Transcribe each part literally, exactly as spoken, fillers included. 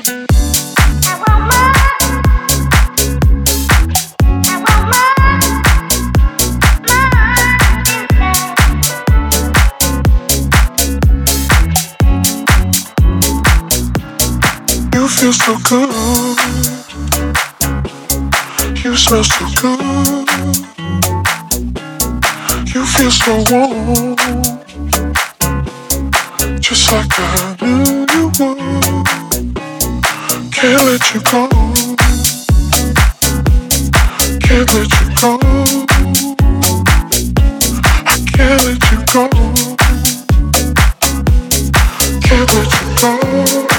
You feel so good. You smell so good. You feel so warm, just like I knew you would. Can't let you go. Can't let you go. I can't let you go. Can't let you go.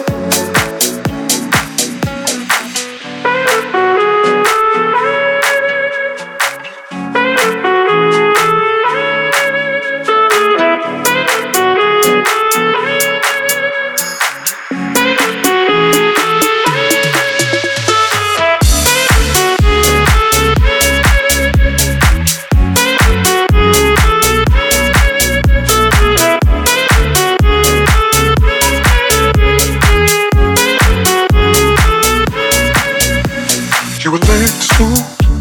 You were late to school.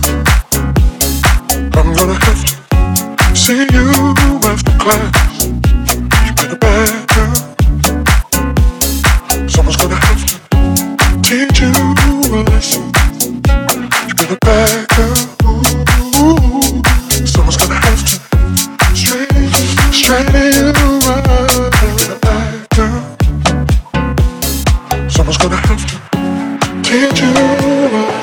I'm gonna have to see you after class. You've been a bad girl. Someone's gonna have to teach you a lesson. You've been a bad girl. Ooh, someone's gonna have to straighten, straighten you right. You've been a bad girl. Someone's gonna have to teach you a lesson.